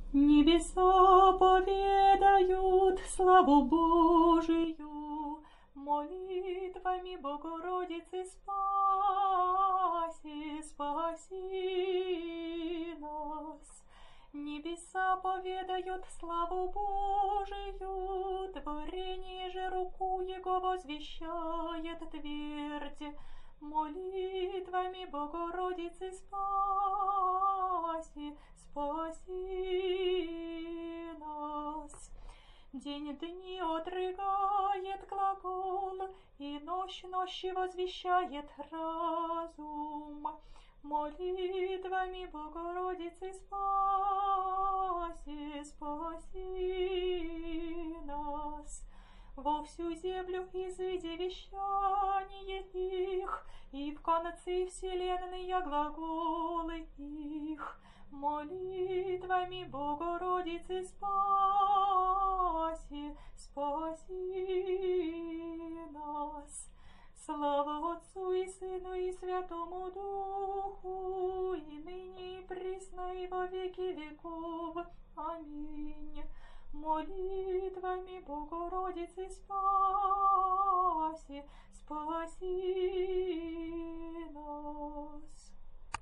Небеса поведают славу Божию, молитвами Богородицы спаси, спаси нас. Небеса поведают славу Божию, творение же руку Его возвещает твердь. Молитвами Богородицы спаси, спаси нас. День дни отрыгает глагол, и ночь ночи возвещает разум. Молитвами Богородицы спаси, спаси нас. Во всю землю изыди вещание их, и в концы вселенной глаголы их. Молитвами Богородицы спаси, спаси нас. Слава Отцу и Сыну и Святому Духу, и ныне и присно и во веки веков. Аминь. Молитвами Богородицы спаси, спаси